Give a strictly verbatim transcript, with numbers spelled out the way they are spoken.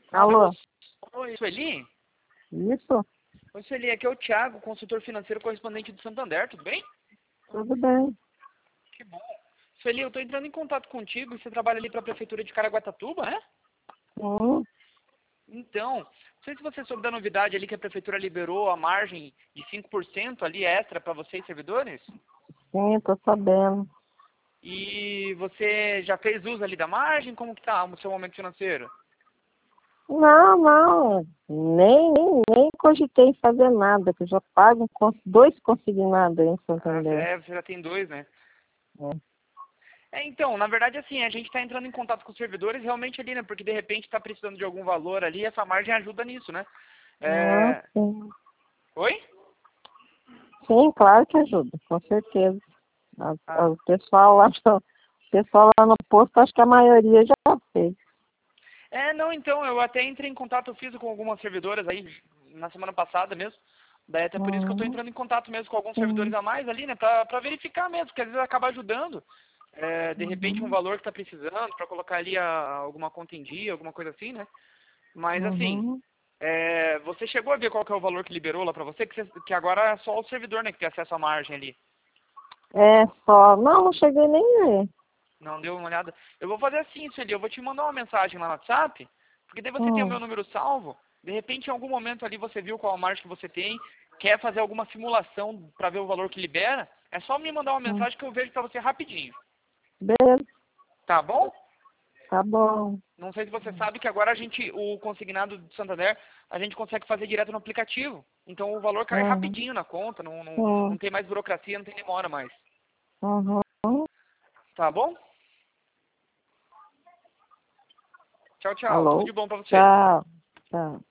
Alô? Oi, Sueli? Isso? Oi, Sueli, aqui é o Thiago, consultor financeiro correspondente do Santander, tudo bem? Tudo bem. Que bom. Sueli, eu estou entrando em contato contigo e você trabalha ali para a Prefeitura de Caraguatatuba, né? Sim, Então, não sei se você soube da novidade ali que a Prefeitura liberou a margem de cinco por cento ali extra para vocês, servidores. sim, tô sabendo. E você já fez uso ali da margem? Como que tá o seu momento financeiro? Não, não. Nem, nem, nem cogitei em fazer nada, que eu já pago com dois consignados aí em Ah, Santander. é, você já tem dois, né? É. É, então, na verdade, assim, a gente está entrando em contato com os servidores realmente ali, né? Porque de repente está precisando de algum valor ali, essa margem ajuda nisso, né? Ah, É... sim. Oi? Sim, claro que ajuda, com certeza. A- a- Ah. O pessoal lá, no- o pessoal lá no posto, acho que a maioria já fez. É, não, então, eu até entrei em contato, eu fiz com algumas servidoras aí na semana passada mesmo. Daí até por isso que eu estou Hum, entrando em contato mesmo com alguns servidores sim. a mais ali, né? Pra, pra verificar mesmo, porque às vezes acaba ajudando. É, de repente um Uhum, valor que está precisando, para colocar ali a, alguma conta em dia, alguma coisa assim, né? Mas assim, uhum. é, você chegou a ver qual que é o valor que liberou lá para você? Que, você? que agora é só o servidor, né, que tem acesso à margem ali. É só. Não, não cheguei nem a ver. Não deu uma olhada? Eu vou fazer assim, Sueli, eu vou te mandar uma mensagem lá no WhatsApp, porque daí você tem o meu Hum, número salvo, de repente em algum momento ali você viu qual a margem que você tem, quer fazer alguma simulação para ver o valor que libera, é só me mandar uma hum. mensagem que eu vejo para você rapidinho. Beleza, Tá bom? tá bom. Não sei se você sabe que agora a gente, o consignado de Santander, a gente consegue fazer direto no aplicativo. Então o valor cai Uhum, rapidinho na conta, não, não, não sim. tem mais burocracia, não tem demora mais. Uhum. Tá bom? Tchau, tchau. Tudo Alô? de bom pra você. Tchau. Tchau.